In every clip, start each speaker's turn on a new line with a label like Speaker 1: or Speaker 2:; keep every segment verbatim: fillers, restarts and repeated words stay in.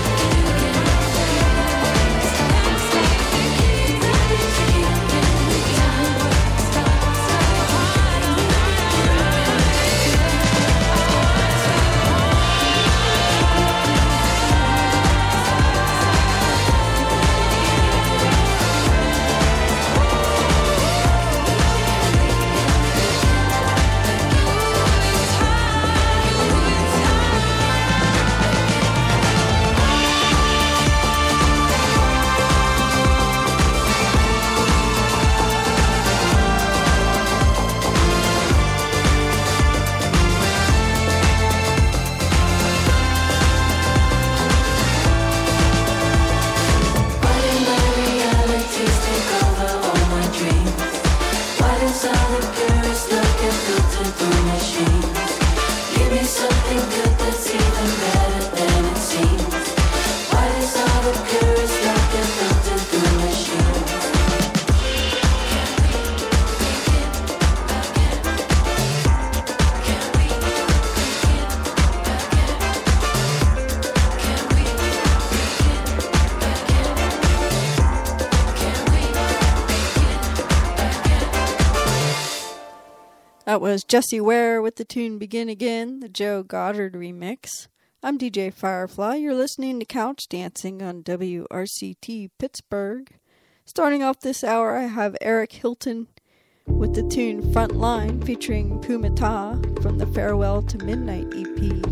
Speaker 1: That was Jessie Ware with the tune Begin Again, the Joe Goddard remix. I'm D J Firefly. You're listening to Couch Dancing on W R C T Pittsburgh. Starting off this hour, I have Eric Hilton with the tune Frontline featuring Pumata from the Farewell to Midnight E P.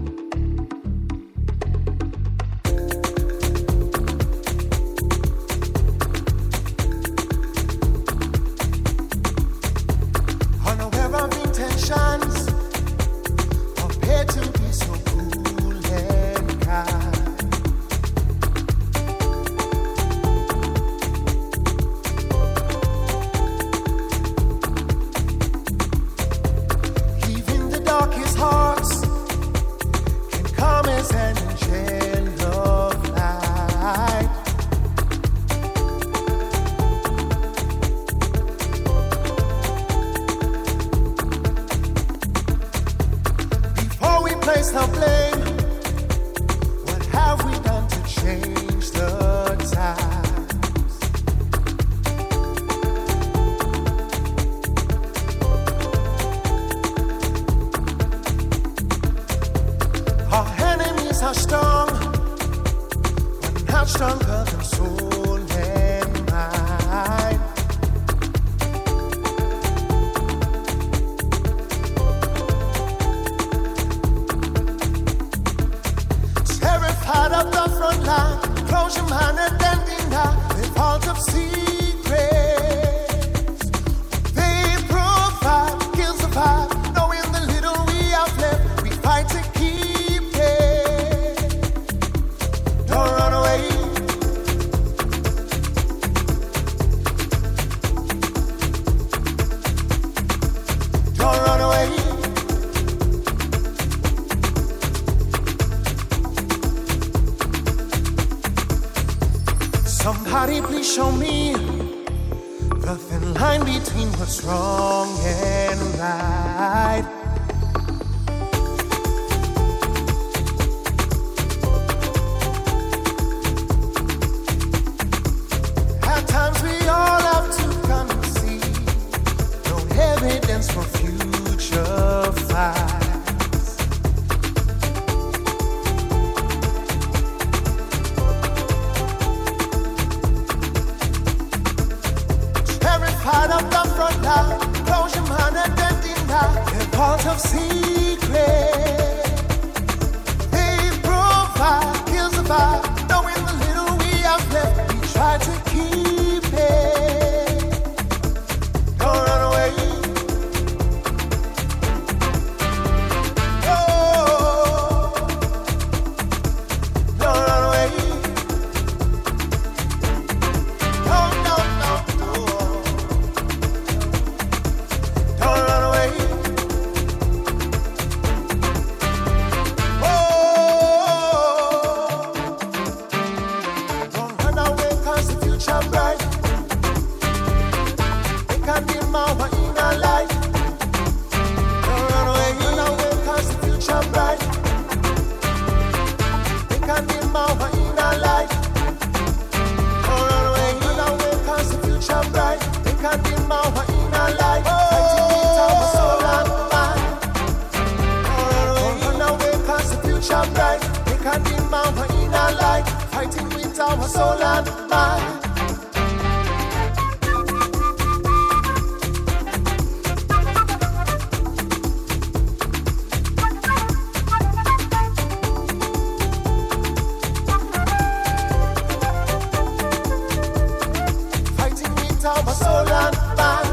Speaker 2: Prepared to be so cool and kind. Even the darkest hearts can come as an angel of light. Place the blame. What have we done to change the times? Our enemies are strong, but not stronger than soul and mind. Out of the front line, close your mind and then deny the fault of secrets. They provide, kill, survive, knowing the little we have left, we fight to keep it. Don't run away. Don't run away. Somebody please show me the thin line between what's wrong and right. At times we all have to come and see no evidence for future fights. Part of the front line, close your mind and then deny. They're part of secret. They provide, kills the vibe. Knowing the little we have left, we try to keep it. Don't run away. Oh, don't run away. No, no, no, no. Fighting with our soul and mind. Fighting with our soul and mind.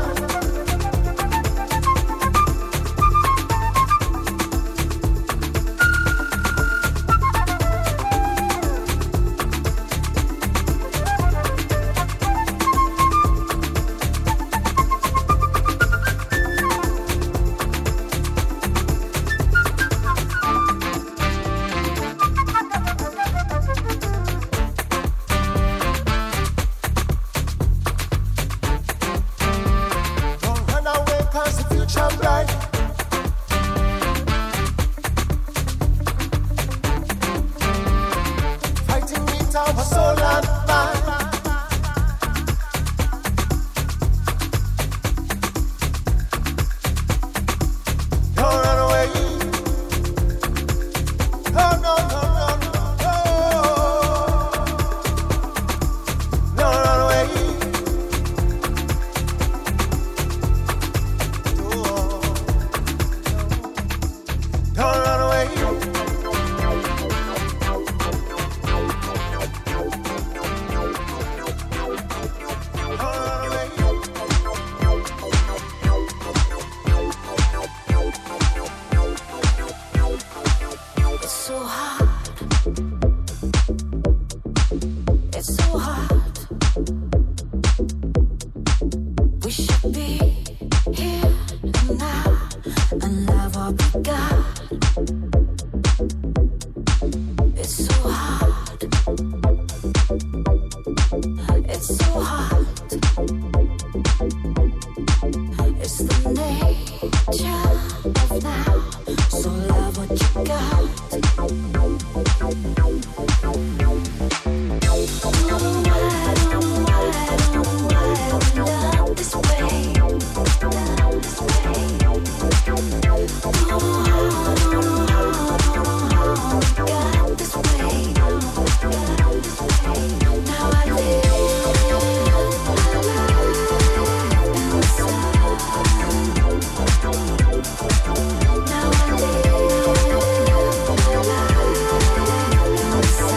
Speaker 3: Now I live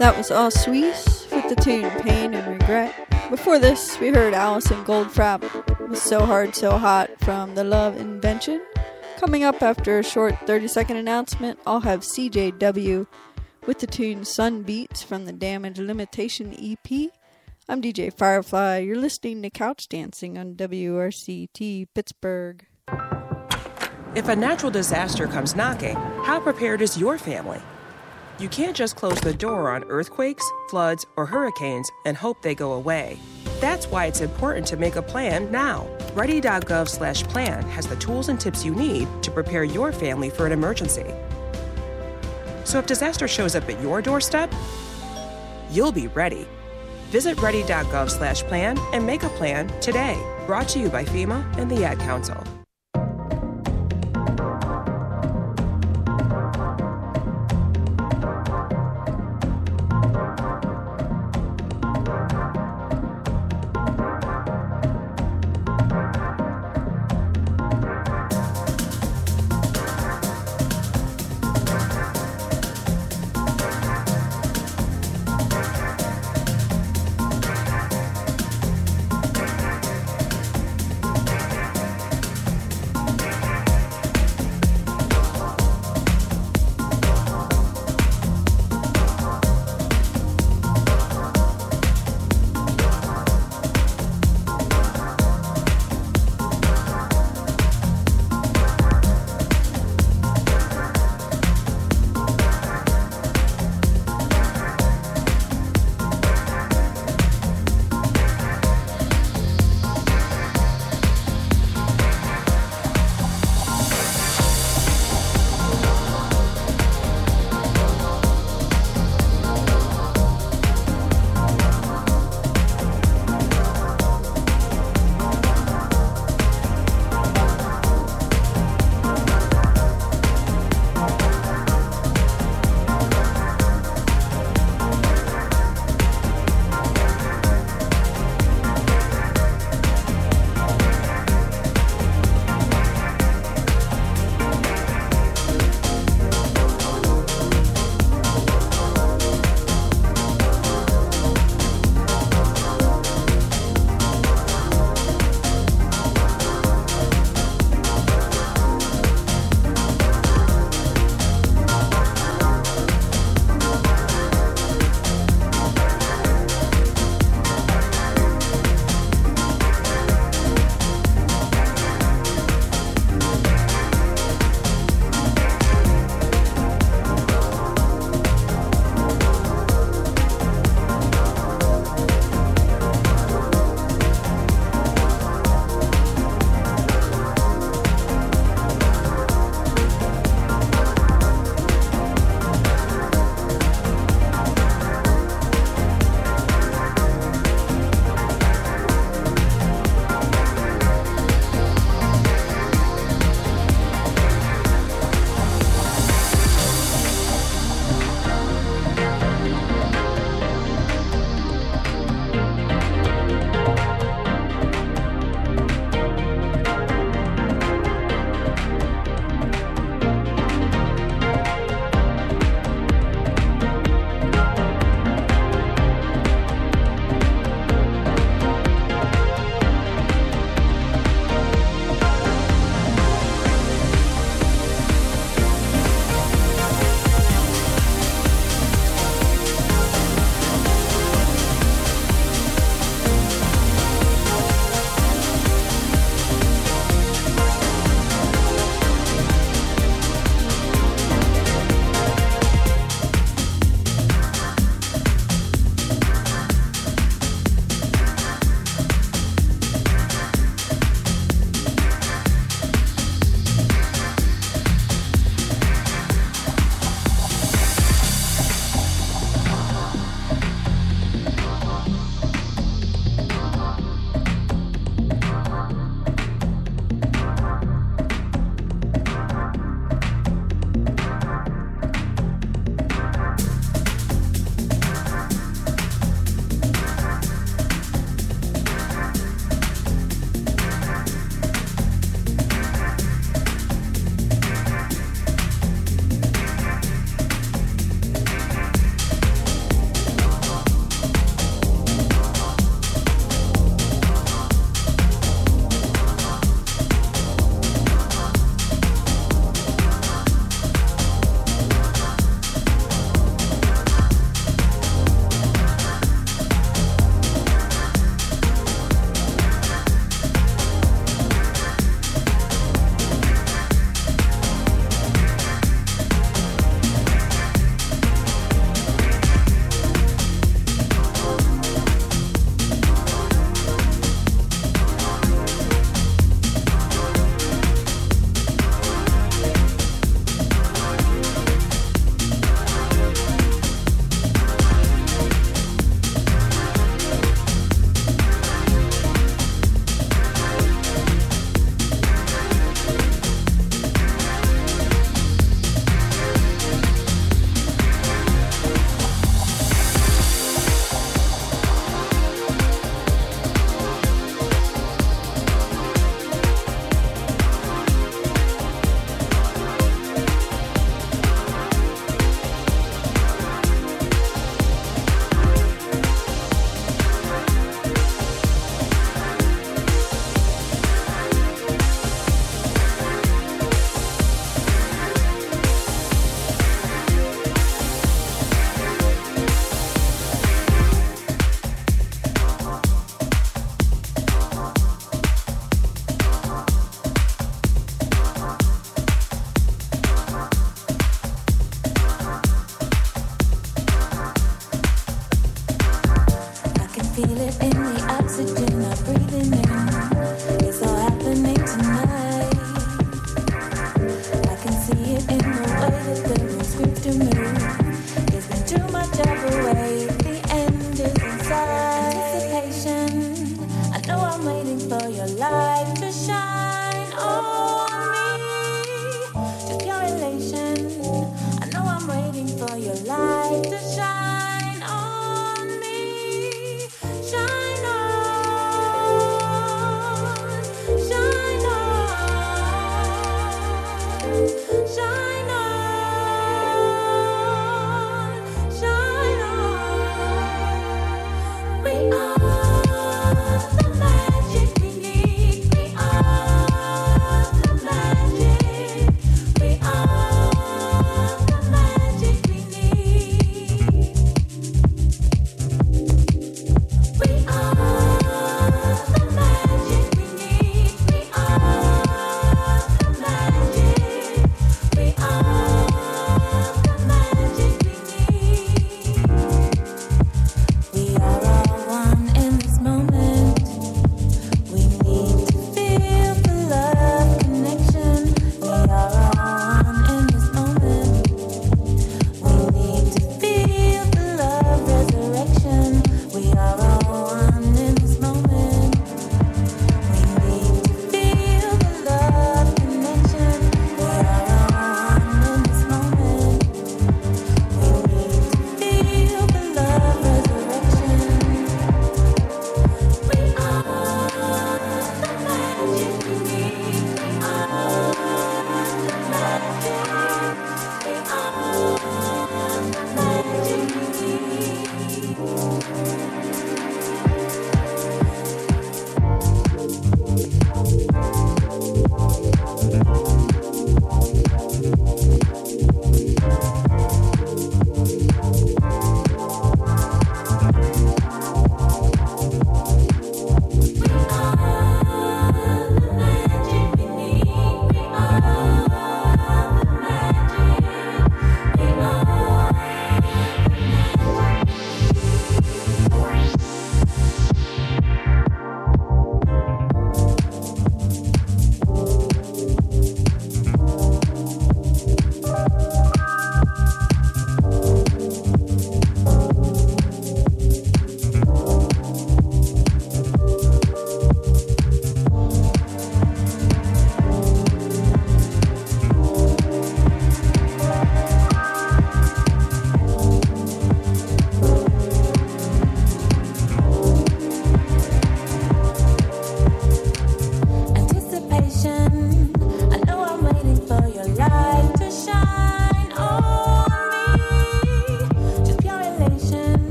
Speaker 1: That was All Suisse with the tune Pain and Regret. Before this, we heard Alison Goldfrapp with So Hard, So Hot from The Love Invention. Coming up after a short thirty second announcement, I'll have C J W with the tune Sun Beats from the Damage Limitation E P. I'm D J Firefly. You're listening to Couch Dancing on W R C T Pittsburgh.
Speaker 4: If a natural disaster comes knocking, how prepared is your family? You can't just close the door on earthquakes, floods, or hurricanes and hope they go away. That's why it's important to make a plan now. Ready.gov slash plan has the tools and tips you need to prepare your family for an emergency. So if disaster shows up at your doorstep, you'll be ready. Visit ready.gov slash plan and make a plan today. Brought to you by FEMA and the Ad Council.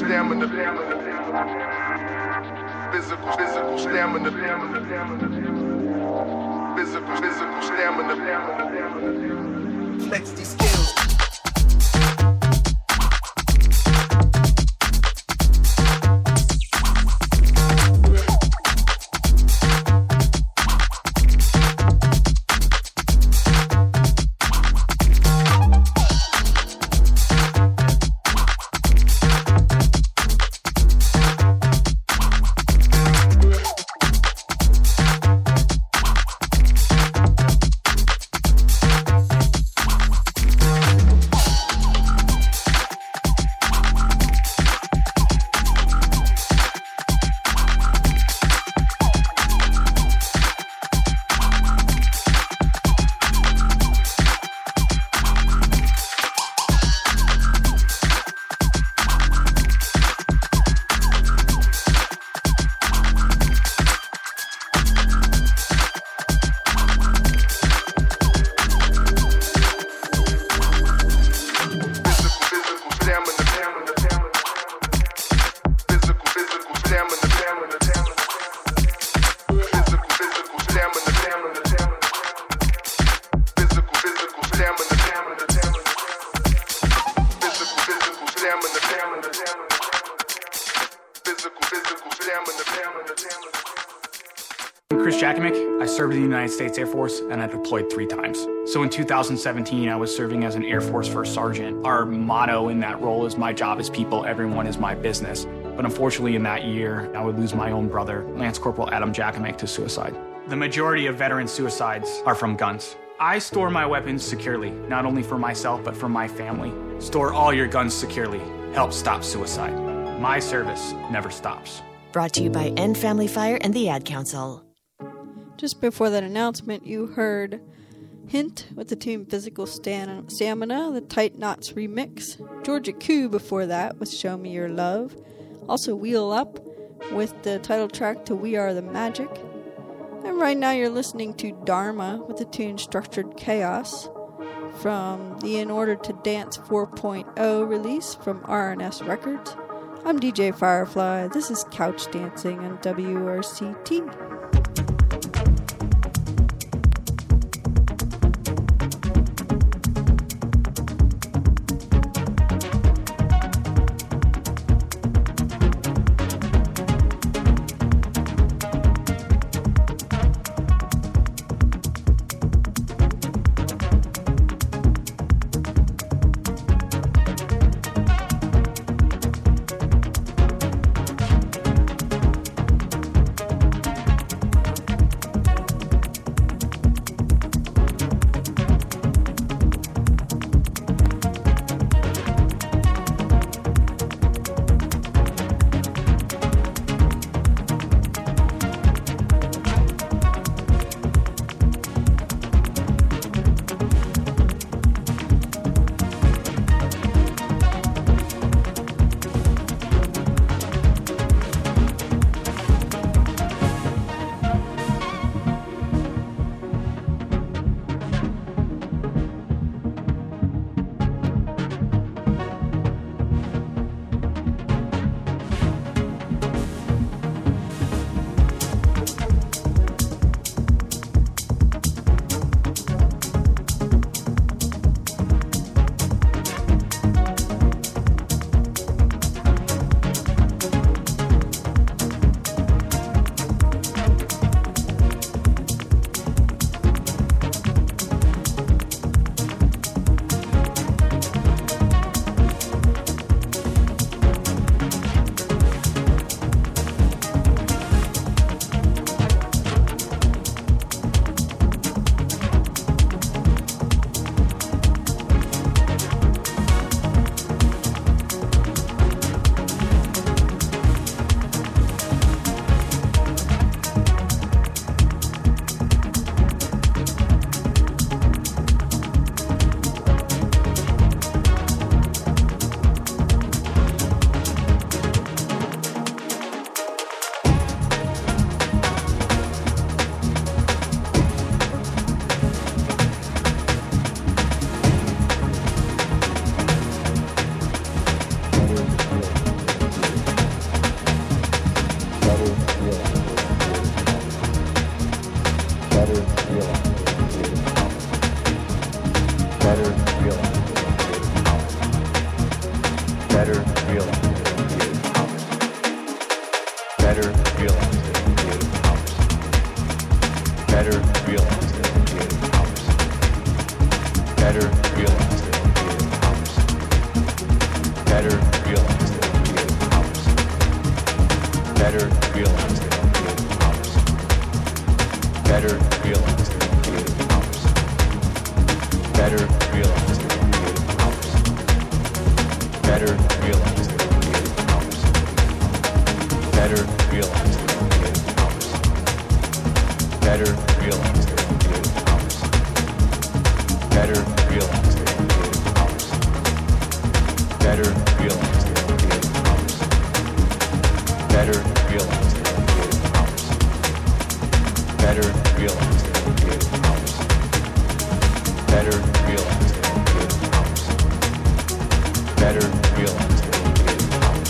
Speaker 2: stamina, physical, physical stamina, physical, physical stamina, flex these skills.
Speaker 5: served in the United States Air Force, and I deployed three times. So in two thousand seventeen, I was serving as an Air Force First Sergeant. Our motto in that role is, my job is people, everyone is my business. But unfortunately in that year, I would lose my own brother, Lance Corporal Adam Jackamick, to suicide. The majority of veteran suicides are from guns. I store my weapons securely, not only for myself, but for my family. Store all your guns securely. Help stop suicide. My service never stops.
Speaker 6: Brought to you by End Family Fire and the Ad Council.
Speaker 1: Just before that announcement, you heard Hint with the tune Physical Stan- Stamina, the Tight Knots remix. Georgia Koo before that with Show Me Your Love. Also Wheel Up with the title track to We Are the Magic. And right now you're listening to Dharma with the tune Structured Chaos from the In Order to Dance four point oh release from R and S Records. I'm D J Firefly. This is Couch Dancing on W R C T.
Speaker 7: better realize their creative powers, better realize their creative powers, better realize their creative powers, better realize their creative powers, better realize their creative powers, better realize their creative powers, better realize their creative powers, better realize their creative powers, better realize their creative powers, better realize their creative powers, better realize their creative powers, better realize their creative powers, better realize their creative powers, better realize their creative powers, better realize their creative powers, better realize their creative powers, better realize their creative powers, better realize their creative powers, better realize their creative powers.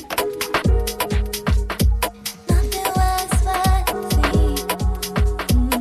Speaker 3: Nothing was worth it.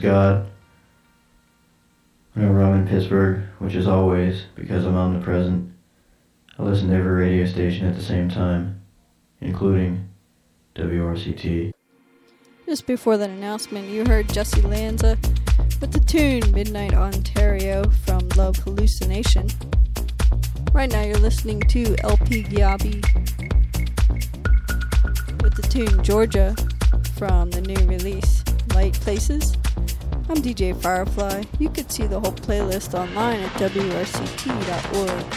Speaker 8: Scott. Whenever I'm in Pittsburgh, which is always because I'm omnipresent, I listen to every radio station at the same time, including W R C T.
Speaker 1: Just before that announcement, you heard Jesse Lanza with the tune Midnight Ontario from Love Hallucination. Right now you're listening to L P Giabi with the tune Georgia from the new release Light Places. I'm D J Firefly. You could see the whole playlist online at W R C T dot org.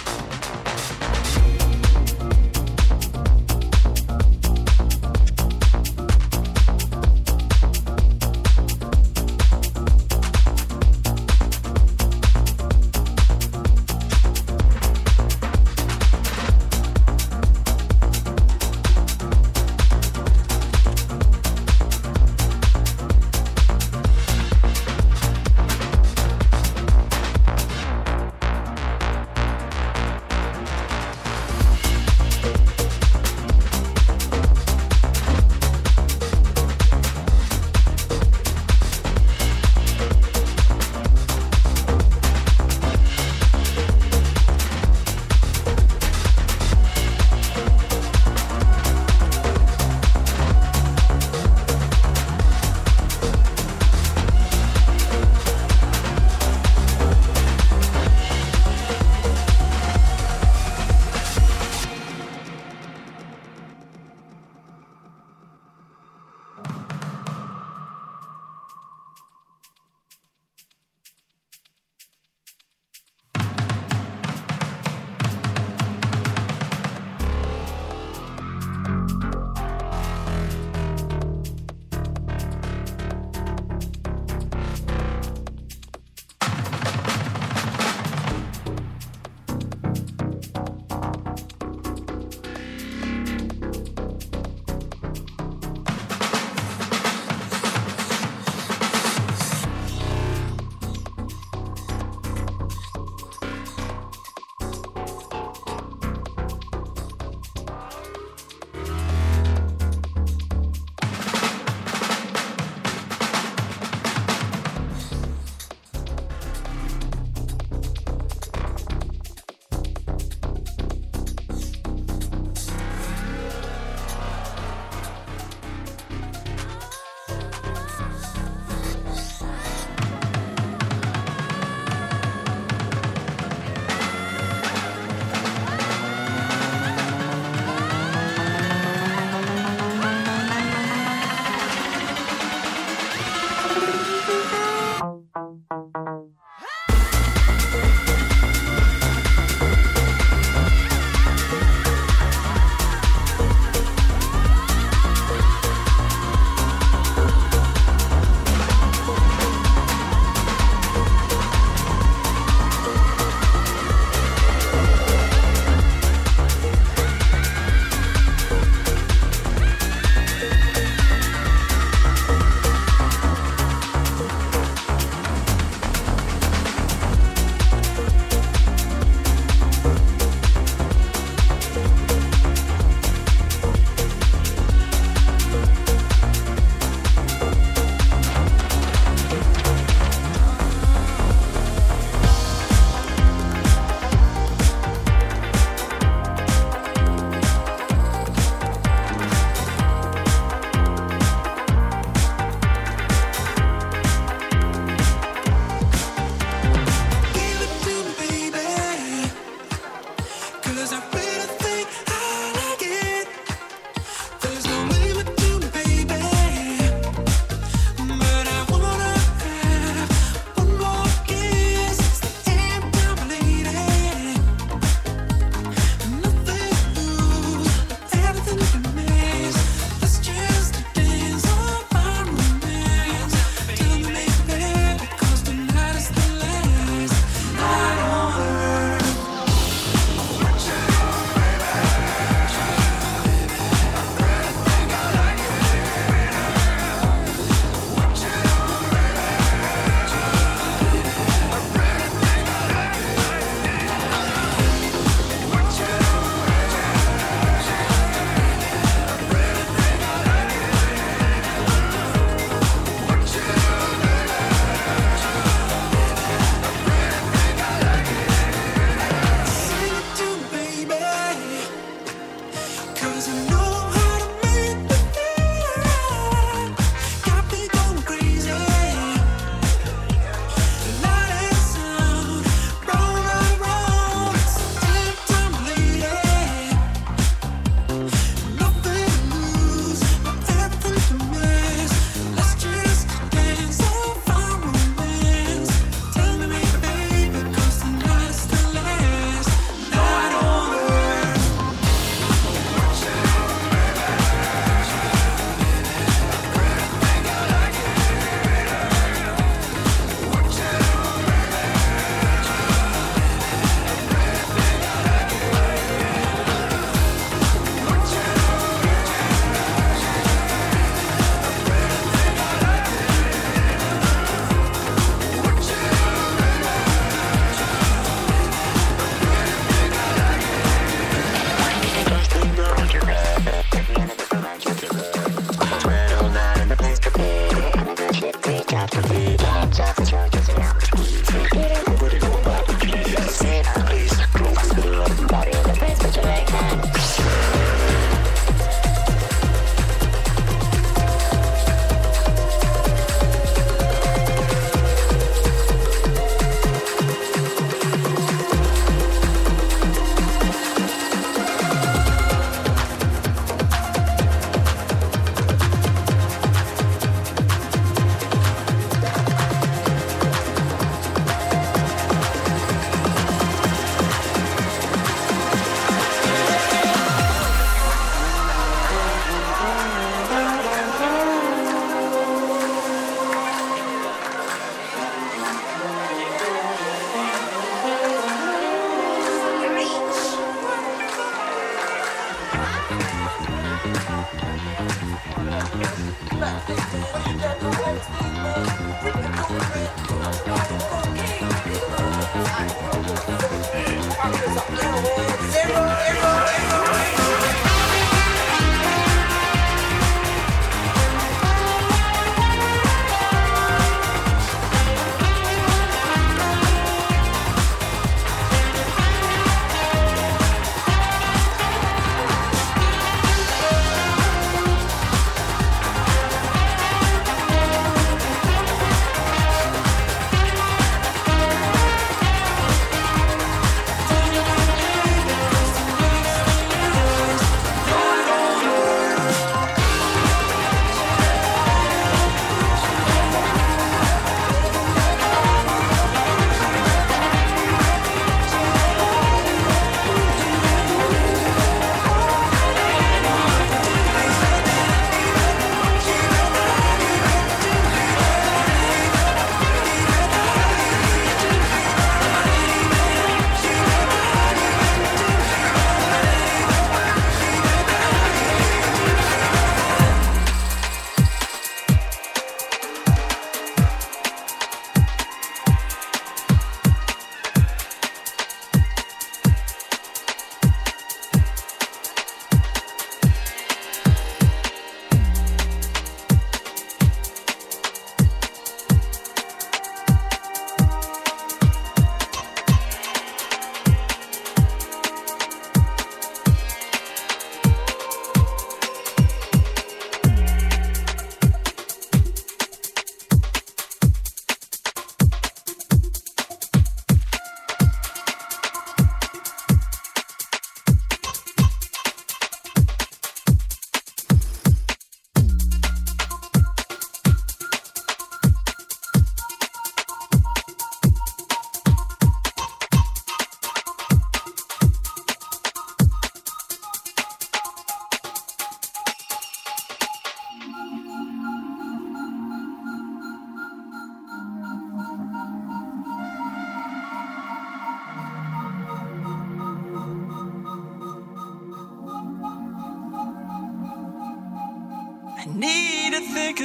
Speaker 9: Need a thicker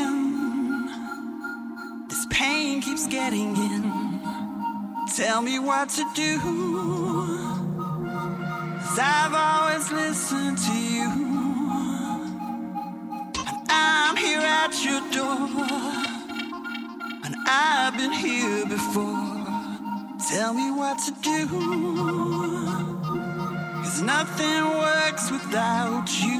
Speaker 9: skin. This pain keeps getting in. Tell me what to do, 'cause I've always listened to you. And I'm here at your door, and I've been here before. Tell me what to do, 'cause nothing works without you.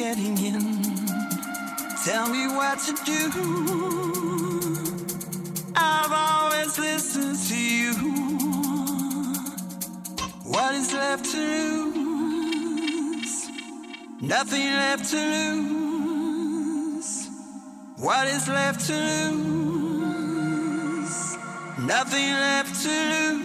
Speaker 9: getting in. Tell me what to do. I've always listened to you. What is left to lose? Nothing left to lose. What is left to lose? Nothing left to lose.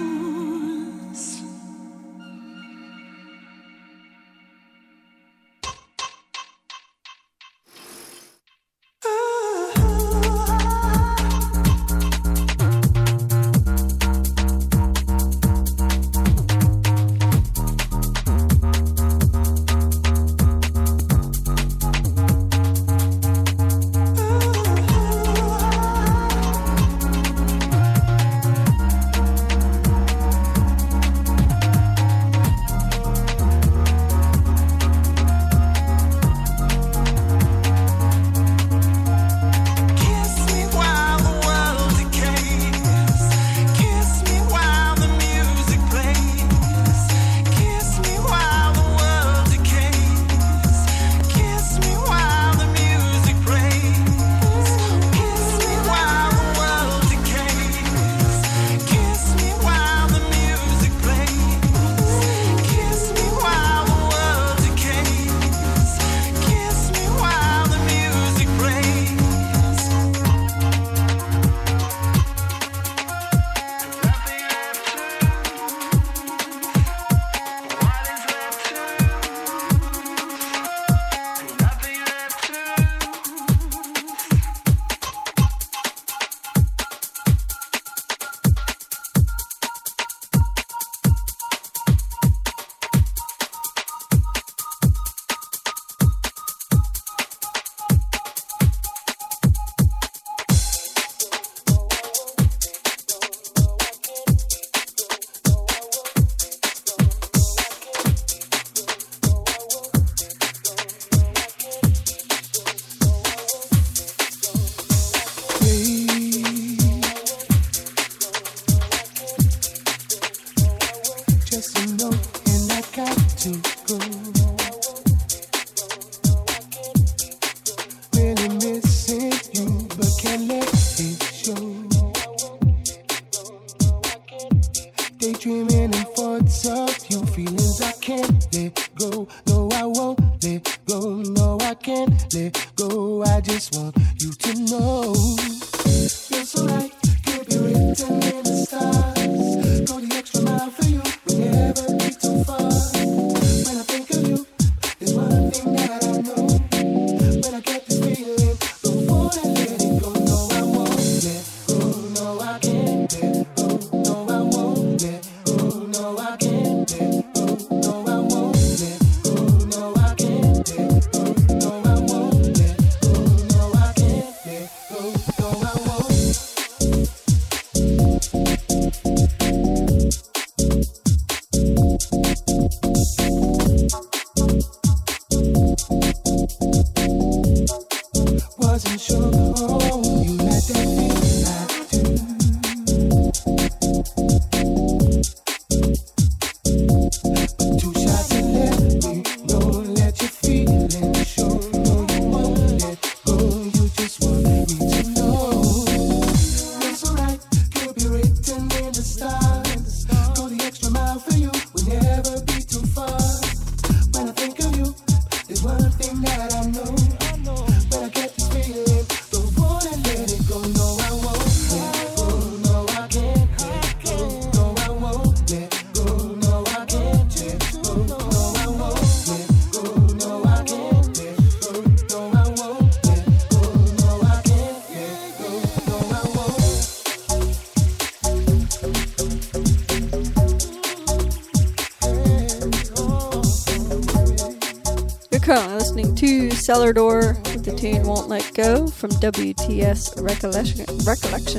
Speaker 1: Currently listening to Cellar Door with the tune Won't Let Go from W T S Recollection. Recollection.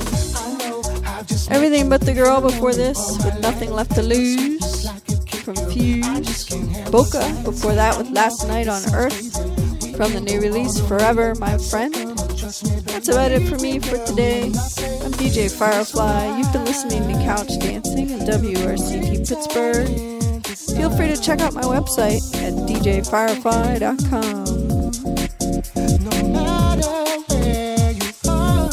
Speaker 1: Everything But the Girl before this with Nothing Left to Lose from Fuse. Boca before that with Last Night on Earth from the new release Forever My Friend. That's about it for me for today. I'm D J Firefly. You've been listening to Couch Dancing in W R C T Pittsburgh. Feel free to check out my website at d j firefly dot com.
Speaker 2: no matter where you are.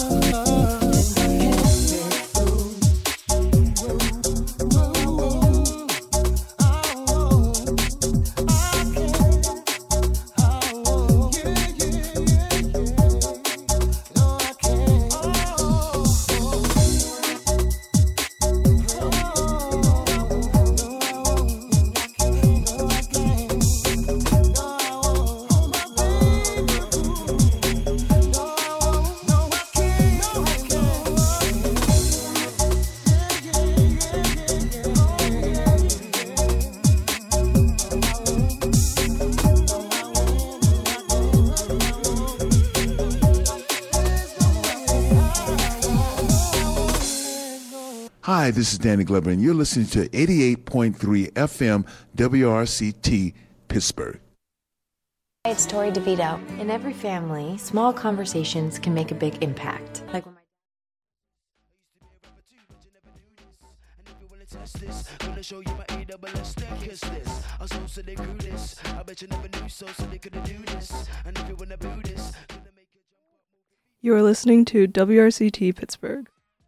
Speaker 10: Hi, this is Danny Glover, and you're listening to eighty-eight point three F M W R C T Pittsburgh.
Speaker 6: Hey, it's Tori DeVito. In every family, small conversations can make a big impact. Like when my
Speaker 11: This gonna show you my A double S then kiss this. I so so they grew this. I bet you never knew so so they couldn't do this. And if you wanna do this, gonna make it jump up.
Speaker 12: You are listening to W R C T Pittsburgh.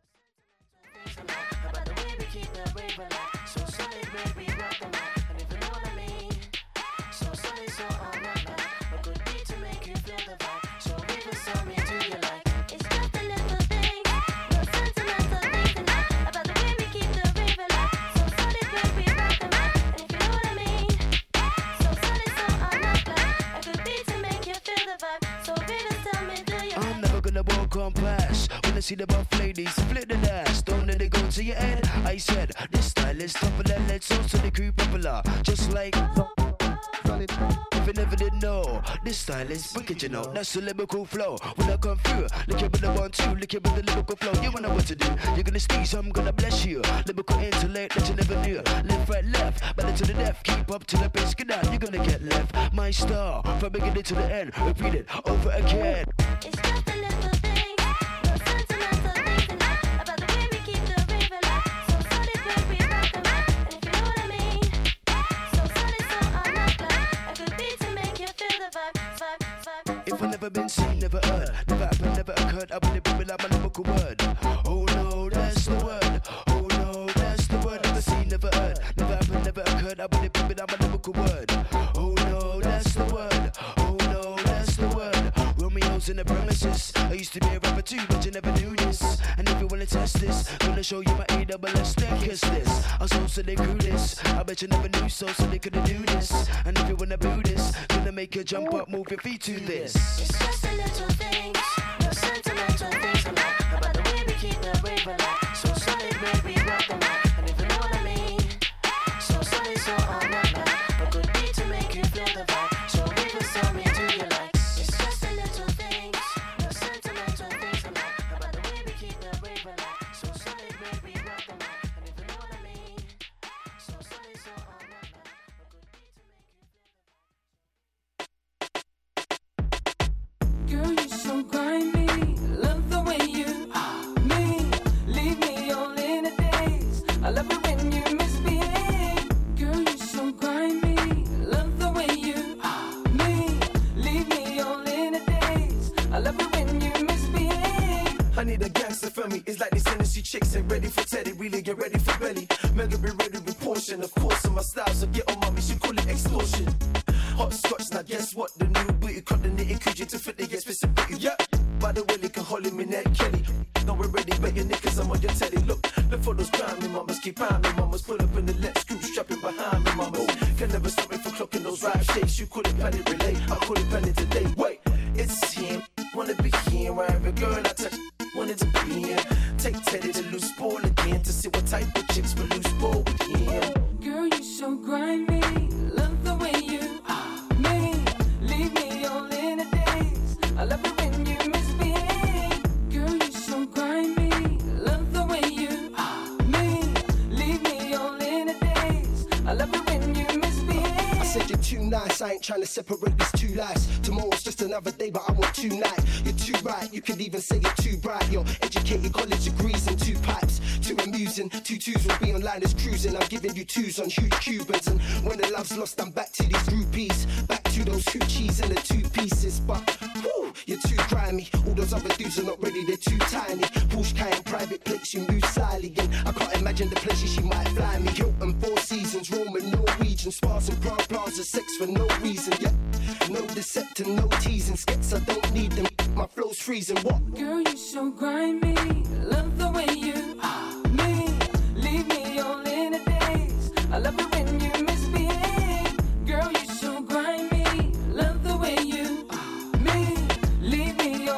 Speaker 11: When I see the buff ladies, flip the dash, don't let it go to your head. I said, this style is tougher than let's so to the crew popular. Just like if you never did know, this style is wicked, you know. That's the lyrical flow. When I come through, look here with the one, two, look here with the lyrical flow. You wanna what to do, you're gonna sneeze, I'm gonna bless you. Lyrical intellect that you never knew. Left, right, left, better to the left. Keep up to the pace, get out, you're gonna get left. My star, from beginning to the end, repeat it over again. It's just a little thing, no sentimental things enough. About the way we keep the rave alive. So solid when we rock the mic, and if you know what I mean. So solid, so I'm not glad. A good beat to make you feel the vibe, vibe, vibe. If I've never been seen, never heard, never happened, never occurred, I wouldn't be without my lyrical word. Oh no, that's the word. Oh no, that's the word. Never seen, never heard, never happened, never occurred, I wouldn't be without my lyrical word. Oh no, that's the word. Oh no, that's the word. Romeo's in the premises. I used to be a rapper too, but you never knew this. And if you wanna test this, gonna show you my A double S, then kiss this. I so so they grew this. I bet you never knew so, so they couldn't do this. And if you wanna do this, gonna make you jump up, move your feet to this. It's just a little things, no sentimental things alive. About the way we keep the rave alive. So solid when we rock the mic, and if you know what I mean. So solid, so I'm not mad. A good beat to make you feel the vibe. So people tell me, do you like? It's just a little things, no sentimental things alive. About the way we keep the rave alive. So solid when we rock the mic, and if you know what I mean. So solid, so I'm not mad. A good beat to make you feel the vibe.
Speaker 3: Girl, you're so grimy. Love the way you me. Leave me all in a daze. I love it when you misbehave. Girl, you're so grimy. Love the way you me. Leave me all in a daze. I love it when you misbehave.
Speaker 13: I need a gangster for me. It's like these Tennessee chicks ain't ready for Teddy. Really get ready for belly. Mega be ready with portion. Of course, on my style, so get on mommy. She call it extortion. Hot scotch, now guess what? The new booty cut the nitty creature to fit the explicit. Yeah. By the way, you can hold him in that Kelly. No, we're ready, but your niggas, I'm on your telly. Look, look for those grimy mamas, keep on me, mamas. Pull up in the let's scoop, strapping behind me, mamas. Can never stop me from clocking those rap shakes. You call it planet relay, I call it planet today. Wait, it's him, wanna be here. Wherever girl I touch, wanted to be here. Take Teddy to loose ball again to see what type of chicks will loose ball with him.
Speaker 3: Girl, you're so grimy. Love the way you me. Leave me all in a daze. I love it when you misbehave. Girl, you're so grimy. Love the way you me. Leave me all in a daze. I love it when you misbehave.
Speaker 13: I said you're too nice, I ain't trying to separate these two lives. Tomorrow's just another day, but I want two nights. You're too right, you could even say you're too bright. You're educated, college degrees and two pipes. Too amusing, two twos will be online as cruising. I'm giving you twos on huge Cubans. And when the love's lost, I'm back to these groupies. Back to those hoochies and the two pieces. But, whew, grimy. All those other dudes are not ready, they're too tiny. Porsche Cayenne, private plates, she moves slyly. And I can't imagine the places she might fly me. Hilton, Four Seasons, Roman, Norwegian, spas and bra plaza, sex for no reason. Yeah, no decepting, no teasing. Skets, I don't need them. My flow's freezing. What?
Speaker 3: Girl, you so grimy. Love